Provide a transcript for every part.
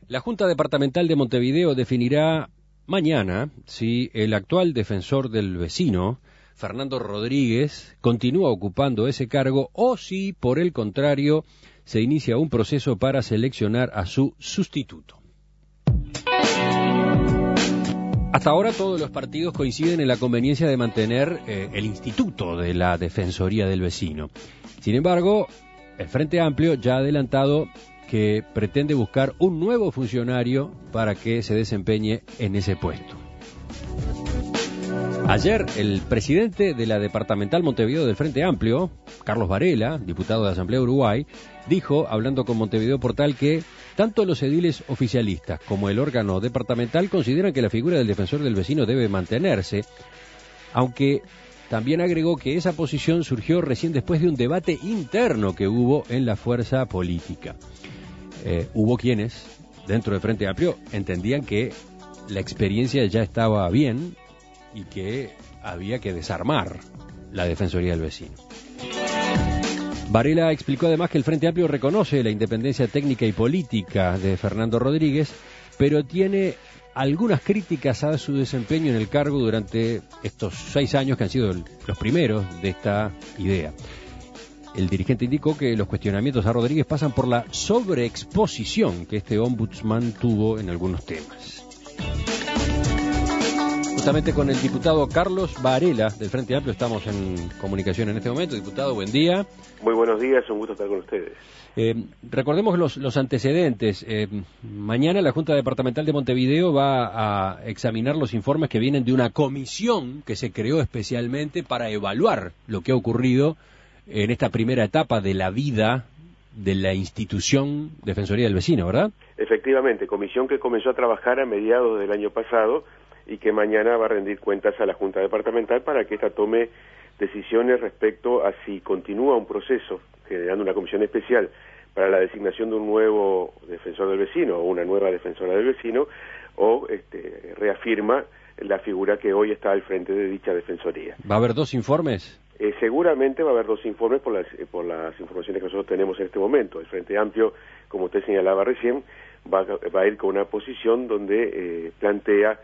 La Junta Departamental de Montevideo definirá mañana si el actual defensor del vecino, Fernando Rodríguez, continúa ocupando ese cargo o si, por el contrario, se inicia un proceso para seleccionar a su sustituto. Hasta ahora todos los partidos coinciden en la conveniencia de mantener el instituto de la Defensoría del Vecino. Sin embargo, el Frente Amplio ya ha adelantado que pretende buscar un nuevo funcionario para que se desempeñe en ese puesto. Ayer, el presidente de la Departamental Montevideo del Frente Amplio, Carlos Varela, diputado de la Asamblea de Uruguay, dijo, hablando con Montevideo Portal, que tanto los ediles oficialistas como el órgano departamental consideran que la figura del defensor del vecino debe mantenerse, aunque también agregó que esa posición surgió recién después de un debate interno que hubo en la fuerza política. Hubo quienes, dentro del Frente Amplio, entendían que la experiencia ya estaba bien y que había que desarmar la Defensoría del Vecino. Varela explicó además que el Frente Amplio reconoce la independencia técnica y política de Fernando Rodríguez, pero tiene algunas críticas a su desempeño en el cargo durante estos 6 años que han sido los primeros de esta idea. El dirigente indicó que los cuestionamientos a Rodríguez pasan por la sobreexposición que este ombudsman tuvo en algunos temas. Justamente con el diputado Carlos Varela del Frente Amplio estamos en comunicación en este momento. Diputado, buen día. Muy buenos días, un gusto estar con ustedes. Recordemos los antecedentes. Mañana la Junta Departamental de Montevideo va a examinar los informes que vienen de una comisión que se creó especialmente para evaluar lo que ha ocurrido en esta primera etapa de la vida de la institución Defensoría del Vecino, ¿verdad? Efectivamente, comisión que comenzó a trabajar a mediados del año pasado y que mañana va a rendir cuentas a la Junta Departamental para que ésta tome decisiones respecto a si continúa un proceso, generando una comisión especial para la designación de un nuevo defensor del vecino o una nueva defensora del vecino, o reafirma la figura que hoy está al frente de dicha defensoría. ¿Va a haber 2 informes? Seguramente va a haber 2 informes por las informaciones que nosotros tenemos en este momento. El Frente Amplio, como usted señalaba recién, va a ir con una posición donde plantea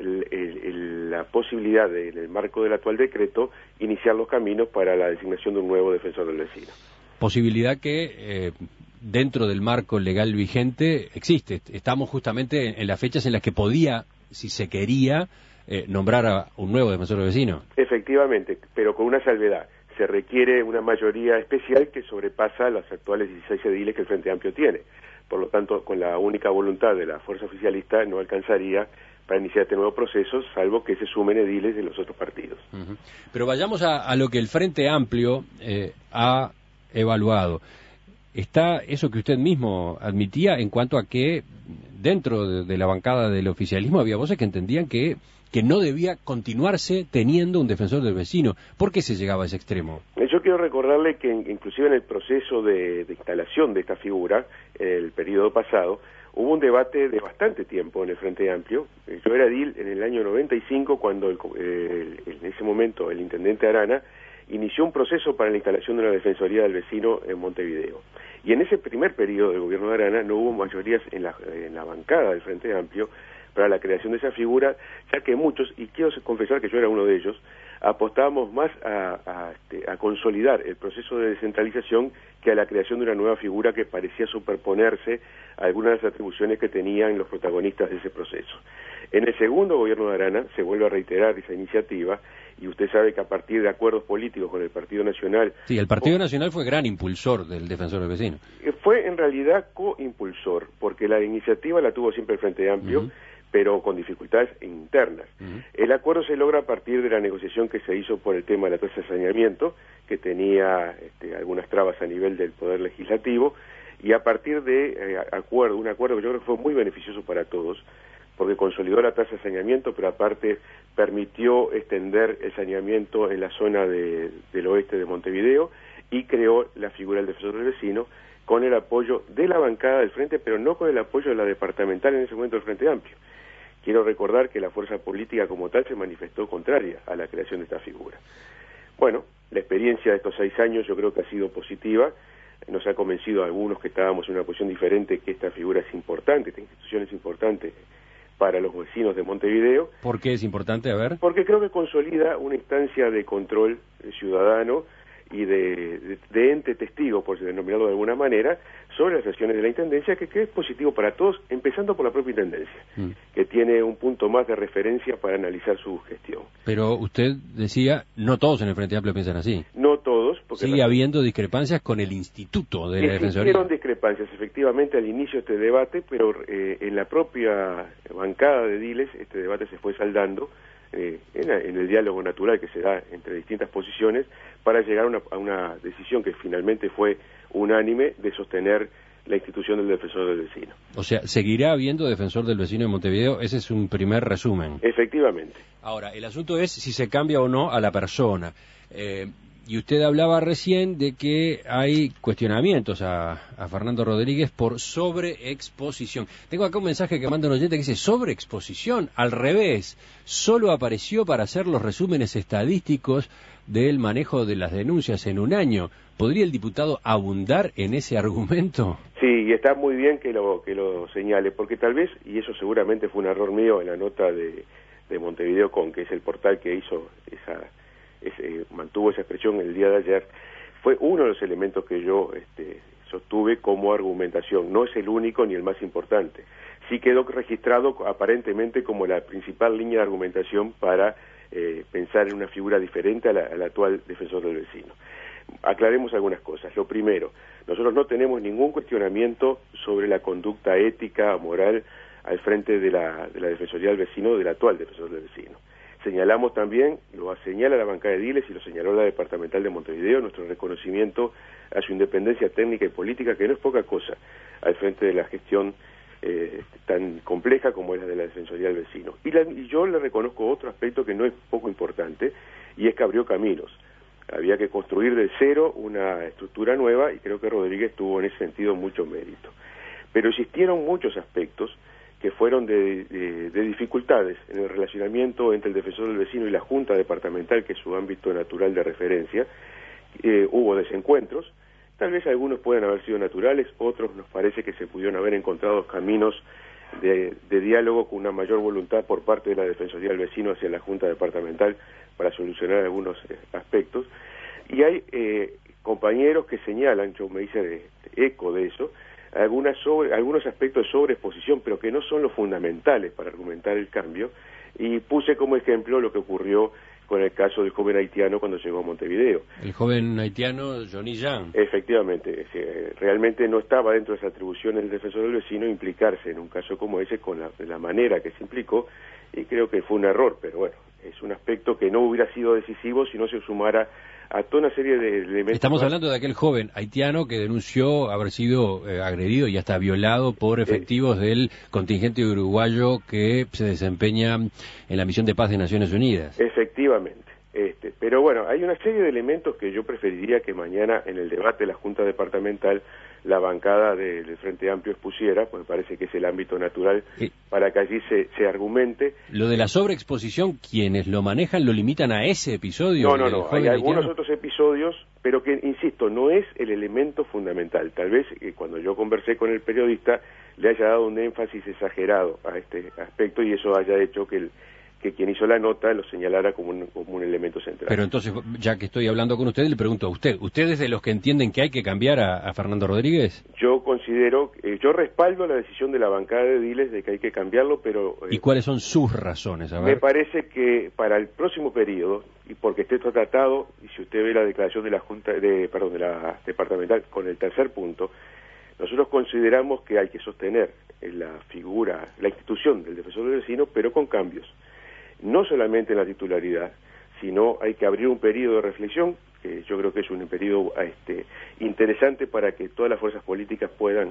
la posibilidad de, en el marco del actual decreto, iniciar los caminos para la designación de un nuevo defensor del vecino. Posibilidad que dentro del marco legal vigente existe. Estamos justamente en las fechas en las que podía, si se quería, nombrar a un nuevo defensor del vecino. Efectivamente, pero con una salvedad. Se requiere una mayoría especial que sobrepasa las actuales 16 ediles que el Frente Amplio tiene. Por lo tanto, con la única voluntad de la fuerza oficialista no alcanzaría para iniciar este nuevo proceso, salvo que se sumen ediles de los otros partidos. Uh-huh. Pero vayamos a lo que el Frente Amplio ha evaluado. Está eso que usted mismo admitía en cuanto a que dentro de la bancada del oficialismo había voces que entendían que no debía continuarse teniendo un defensor del vecino. ¿Por qué se llegaba a ese extremo? Yo quiero recordarle que inclusive en el proceso de instalación de esta figura, el periodo pasado, hubo un debate de bastante tiempo en el Frente Amplio. Yo era edil en el año 95 cuando en ese momento el intendente Arana inició un proceso para la instalación de una defensoría del vecino en Montevideo. Y en ese primer periodo del gobierno de Arana no hubo mayorías en la bancada del Frente Amplio para la creación de esa figura, ya que muchos, y quiero confesar que yo era uno de ellos, apostábamos más a consolidar el proceso de descentralización que a la creación de una nueva figura que parecía superponerse a algunas de las atribuciones que tenían los protagonistas de ese proceso. En el segundo gobierno de Arana se vuelve a reiterar esa iniciativa, y usted sabe que a partir de acuerdos políticos con el Partido Nacional... Sí, el Partido Nacional fue gran impulsor del defensor del vecino. Fue en realidad coimpulsor, porque la iniciativa la tuvo siempre el Frente Amplio, uh-huh, pero con dificultades internas. Uh-huh. El acuerdo se logra a partir de la negociación que se hizo por el tema de la tasa de saneamiento, que tenía algunas trabas a nivel del Poder Legislativo, y a partir de un acuerdo que yo creo que fue muy beneficioso para todos, porque consolidó la tasa de saneamiento, pero aparte permitió extender el saneamiento en la zona del oeste de Montevideo, y creó la figura del defensor del vecino con el apoyo de la bancada del Frente, pero no con el apoyo de la departamental en ese momento del Frente Amplio. Quiero recordar que la fuerza política como tal se manifestó contraria a la creación de esta figura. Bueno, la experiencia de estos 6 años yo creo que ha sido positiva, nos ha convencido a algunos que estábamos en una posición diferente que esta figura es importante, esta institución es importante para los vecinos de Montevideo. ¿Por qué es importante? A ver. Porque creo que consolida una instancia de control ciudadano y de ente testigo, por denominarlo de alguna manera, sobre las acciones de la Intendencia, que es positivo para todos, empezando por la propia Intendencia, que tiene un punto más de referencia para analizar su gestión. Pero usted decía, no todos en el Frente Amplio piensan así. No todos, porque sigue habiendo discrepancias con el Instituto de la Defensoría. Existieron discrepancias, efectivamente, al inicio de este debate, pero en la propia bancada de Diles este debate se fue saldando en el diálogo natural que se da entre distintas posiciones para llegar a una decisión que finalmente fue unánime de sostener la institución del defensor del vecino. O sea, ¿seguirá habiendo defensor del vecino en Montevideo? Ese es un primer resumen. Efectivamente. Ahora, el asunto es si se cambia o no a la persona. Y usted hablaba recién de que hay cuestionamientos a Fernando Rodríguez por sobreexposición. Tengo acá un mensaje que manda un oyente que dice, sobreexposición, al revés, solo apareció para hacer los resúmenes estadísticos del manejo de las denuncias en un año. ¿Podría el diputado abundar en ese argumento? Sí, y está muy bien que lo señale, porque tal vez, y eso seguramente fue un error mío en la nota de Montevideo que es el portal que hizo mantuvo esa expresión el día de ayer, fue uno de los elementos que yo sostuve como argumentación. No es el único ni el más importante. Sí quedó registrado aparentemente como la principal línea de argumentación para pensar en una figura diferente al actual defensor del vecino. Aclaremos algunas cosas. Lo primero, nosotros no tenemos ningún cuestionamiento sobre la conducta ética, moral, al frente de la Defensoría del Vecino, del actual defensor del vecino. Señalamos también, lo señala la bancada de Diles y lo señaló la departamental de Montevideo, nuestro reconocimiento a su independencia técnica y política, que no es poca cosa, al frente de la gestión tan compleja como es la de la Defensoría del Vecino. Y yo le reconozco otro aspecto que no es poco importante, y es que abrió caminos. Había que construir de cero una estructura nueva, y creo que Rodríguez tuvo en ese sentido mucho mérito. Pero existieron muchos aspectos que fueron de dificultades en el relacionamiento entre el defensor del vecino y la Junta Departamental, que es su ámbito natural de referencia. Hubo desencuentros, tal vez algunos pueden haber sido naturales, otros nos parece que se pudieron haber encontrado caminos de diálogo con una mayor voluntad por parte de la Defensoría del Vecino hacia la Junta Departamental para solucionar algunos aspectos. Y hay compañeros que señalan, yo me hice eco de eso, algunos aspectos de sobreexposición, pero que no son los fundamentales para argumentar el cambio, y puse como ejemplo lo que ocurrió con el caso del joven haitiano cuando llegó a Montevideo. El joven haitiano Johnny Jan. Efectivamente, realmente no estaba dentro de esa atribución del defensor del vecino implicarse en un caso como ese con la manera que se implicó, y creo que fue un error, pero bueno, es un aspecto que no hubiera sido decisivo si no se sumara a toda una serie de elementos. Estamos hablando de aquel joven haitiano que denunció haber sido agredido y hasta violado por efectivos del contingente uruguayo que se desempeña en la misión de paz de Naciones Unidas. Efectivamente. Pero bueno, hay una serie de elementos que yo preferiría que mañana en el debate de la Junta Departamental la bancada del Frente Amplio expusiera, pues me parece que es el ámbito natural para que allí se argumente. Lo de la sobreexposición, quienes lo manejan lo limitan a ese episodio. No, hay algunos otros episodios, pero que, insisto, no es el elemento fundamental. Tal vez cuando yo conversé con el periodista le haya dado un énfasis exagerado a este aspecto y eso haya hecho que quien hizo la nota lo señalara como un elemento central. Pero entonces, ya que estoy hablando con usted, le pregunto a usted, ¿usted es de los que entienden que hay que cambiar a Fernando Rodríguez? Yo considero, yo respaldo la decisión de la bancada de Diles de que hay que cambiarlo, pero... ¿Y cuáles son sus razones? A ver. Me parece que para el próximo periodo, y porque esté esto tratado, y si usted ve la declaración de la de la departamental con el tercer punto, nosotros consideramos que hay que sostener la figura, la institución del defensor del vecino, pero con cambios. No solamente en la titularidad, sino hay que abrir un periodo de reflexión, que yo creo que es un periodo interesante para que todas las fuerzas políticas puedan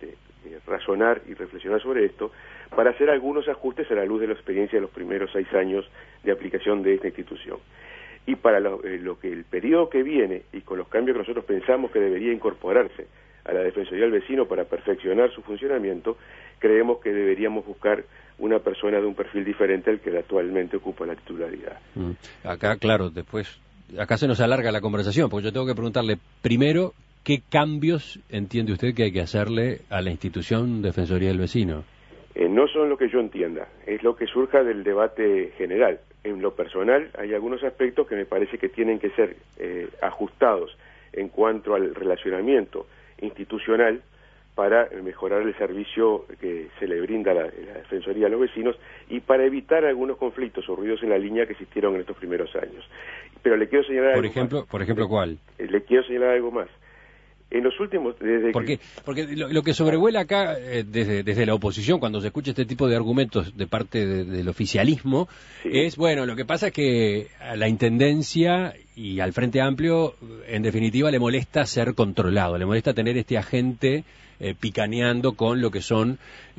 razonar y reflexionar sobre esto, para hacer algunos ajustes a la luz de la experiencia de los primeros 6 años de aplicación de esta institución. Y para lo que el periodo que viene, y con los cambios que nosotros pensamos que debería incorporarse a la Defensoría del Vecino para perfeccionar su funcionamiento, creemos que deberíamos buscar una persona de un perfil diferente al que actualmente ocupa la titularidad. Acá, claro, acá se nos alarga la conversación, porque yo tengo que preguntarle primero ¿qué cambios entiende usted que hay que hacerle a la institución Defensoría del Vecino? No son lo que yo entienda, es lo que surja del debate general. En lo personal hay algunos aspectos que me parece que tienen que ser ajustados en cuanto al relacionamiento institucional para mejorar el servicio que se le brinda a la Defensoría a los vecinos y para evitar algunos conflictos o ruidos en la línea que existieron en estos primeros años. Pero le quiero señalar algo más. Por ejemplo, ¿cuál? Le quiero señalar algo más. En los últimos... Porque lo que sobrevuela acá desde la oposición, cuando se escucha este tipo de argumentos de parte del oficialismo, sí, es, bueno, lo que pasa es que a la Intendencia y al Frente Amplio, en definitiva, le molesta ser controlado, le molesta tener este agente picaneando con lo que son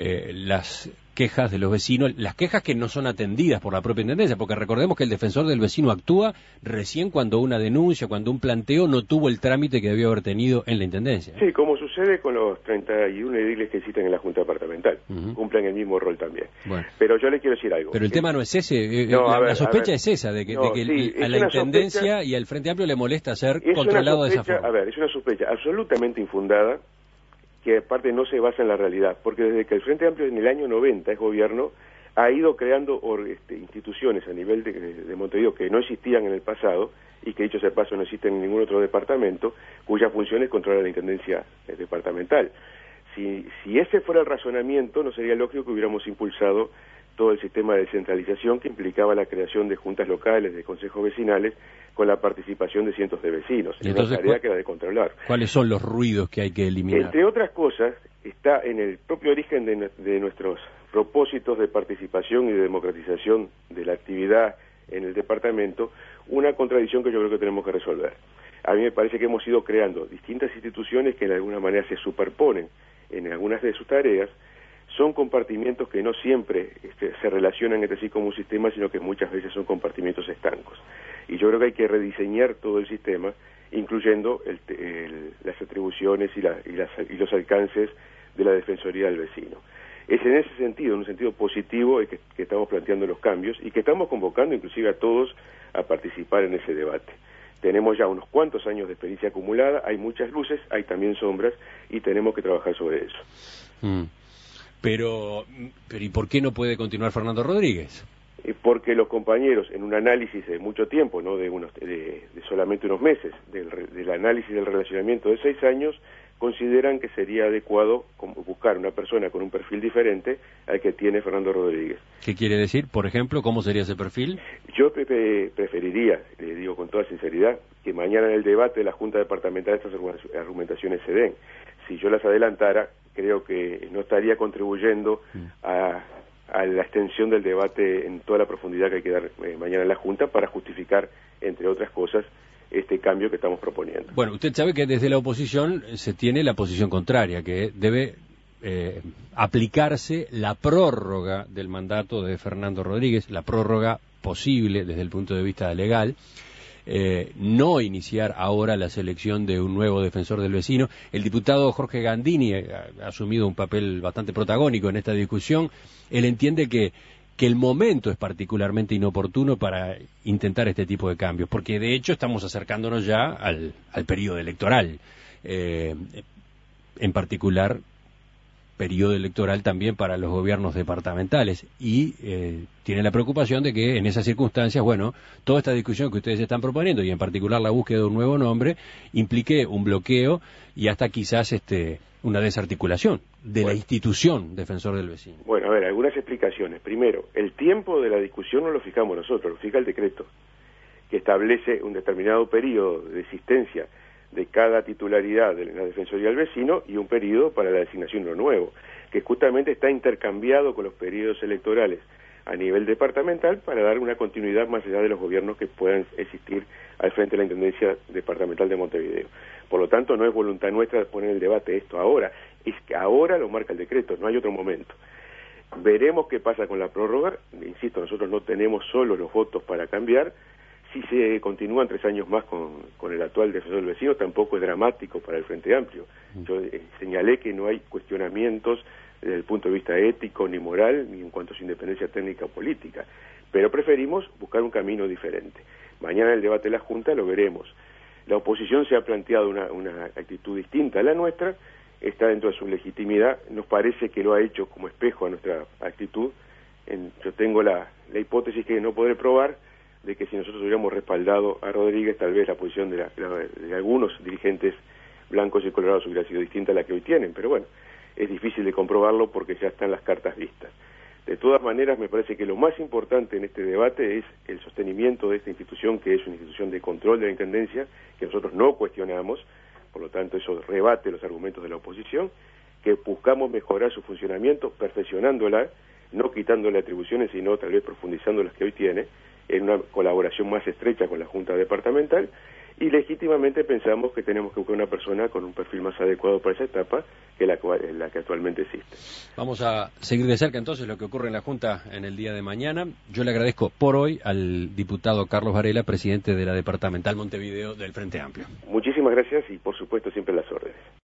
las quejas de los vecinos, las quejas que no son atendidas por la propia Intendencia, porque recordemos que el defensor del vecino actúa recién cuando una denuncia, cuando un planteo no tuvo el trámite que debió haber tenido en la Intendencia. Sí, como sucede con los 31 ediles que existen en la Junta Departamental, cumplen el mismo rol también. Bueno. Pero yo le quiero decir algo. Pero el tema no es ese, la sospecha es esa, de que sí, a la Intendencia sospecha, y al Frente Amplio le molesta ser controlado de esa forma. A ver, es una sospecha absolutamente infundada, que aparte no se basa en la realidad, porque desde que el Frente Amplio en el año 90 es gobierno, ha ido creando instituciones a nivel de Montevideo que no existían en el pasado, y que dicho sea de paso no existen en ningún otro departamento, cuya función es controlar la Intendencia departamental. Si ese fuera el razonamiento, no sería lógico que hubiéramos impulsado todo el sistema de descentralización que implicaba la creación de juntas locales, de consejos vecinales, con la participación de cientos de vecinos. Y entonces, una tarea que era de controlar. ¿Cuáles son los ruidos que hay que eliminar? Entre otras cosas, está en el propio origen de nuestros propósitos de participación y de democratización de la actividad en el departamento, una contradicción que yo creo que tenemos que resolver. A mí me parece que hemos ido creando distintas instituciones que de alguna manera se superponen en algunas de sus tareas. Son compartimientos que no siempre se relacionan entre sí como un sistema, sino que muchas veces son compartimientos estancos. Y yo creo que hay que rediseñar todo el sistema, incluyendo las atribuciones y los alcances de la Defensoría del Vecino. Es en ese sentido, en un sentido positivo, que estamos planteando los cambios y que estamos convocando inclusive a todos a participar en ese debate. Tenemos ya unos cuantos años de experiencia acumulada, hay muchas luces, hay también sombras y tenemos que trabajar sobre eso. Pero ¿y por qué no puede continuar Fernando Rodríguez? Porque los compañeros, en un análisis de mucho tiempo, no de solamente unos meses, del análisis del relacionamiento de 6 años, consideran que sería adecuado buscar una persona con un perfil diferente al que tiene Fernando Rodríguez. ¿Qué quiere decir? Por ejemplo, ¿cómo sería ese perfil? Yo preferiría, le digo con toda sinceridad, que mañana en el debate de la Junta Departamental estas argumentaciones se den. Si yo las adelantara, creo que no estaría contribuyendo a la extensión del debate en toda la profundidad que hay que dar mañana en la Junta para justificar, entre otras cosas, este cambio que estamos proponiendo. Bueno, usted sabe que desde la oposición se tiene la posición contraria, que debe aplicarse la prórroga del mandato de Fernando Rodríguez, la prórroga posible desde el punto de vista legal, no iniciar ahora la selección de un nuevo defensor del vecino. El diputado Jorge Gandini ha asumido un papel bastante protagónico en esta discusión. Él entiende que el momento es particularmente inoportuno para intentar este tipo de cambios, porque de hecho estamos acercándonos ya al periodo electoral, en particular periodo electoral también para los gobiernos departamentales, y tiene la preocupación de que en esas circunstancias, bueno, toda esta discusión que ustedes están proponiendo, y en particular la búsqueda de un nuevo nombre, implique un bloqueo y hasta quizás una desarticulación de la institución Defensor del Vecino. Bueno, a ver, algunas explicaciones. Primero, el tiempo de la discusión no lo fijamos nosotros, lo fija el decreto, que establece un determinado periodo de existencia de cada titularidad de la Defensoría del Vecino y un periodo para la designación de uno nuevo, que justamente está intercambiado con los periodos electorales a nivel departamental para dar una continuidad más allá de los gobiernos que puedan existir al frente de la Intendencia Departamental de Montevideo. Por lo tanto, no es voluntad nuestra poner el debate esto ahora, es que ahora lo marca el decreto, no hay otro momento. Veremos qué pasa con la prórroga. Insisto, nosotros no tenemos solo los votos para cambiar. Si se continúan 3 años más con el actual defensor del vecino, tampoco es dramático para el Frente Amplio. Yo señalé que no hay cuestionamientos desde el punto de vista ético ni moral, ni en cuanto a su independencia técnica o política, pero preferimos buscar un camino diferente. Mañana en el debate de la Junta lo veremos. La oposición se ha planteado una actitud distinta a la nuestra, está dentro de su legitimidad, nos parece que lo ha hecho como espejo a nuestra actitud. Yo tengo la hipótesis que no podré probar, de que si nosotros hubiéramos respaldado a Rodríguez, tal vez la posición de algunos dirigentes blancos y colorados hubiera sido distinta a la que hoy tienen, pero bueno, es difícil de comprobarlo porque ya están las cartas vistas. De todas maneras, me parece que lo más importante en este debate es el sostenimiento de esta institución, que es una institución de control de la Intendencia, que nosotros no cuestionamos, por lo tanto eso rebate los argumentos de la oposición, que buscamos mejorar su funcionamiento, perfeccionándola, no quitándole atribuciones, sino tal vez profundizando las que hoy tiene, en una colaboración más estrecha con la Junta Departamental, y legítimamente pensamos que tenemos que buscar una persona con un perfil más adecuado para esa etapa que la que actualmente existe. Vamos a seguir de cerca entonces lo que ocurre en la Junta en el día de mañana. Yo le agradezco por hoy al diputado Carlos Varela, presidente de la Departamental Montevideo del Frente Amplio. Muchísimas gracias y por supuesto siempre las órdenes.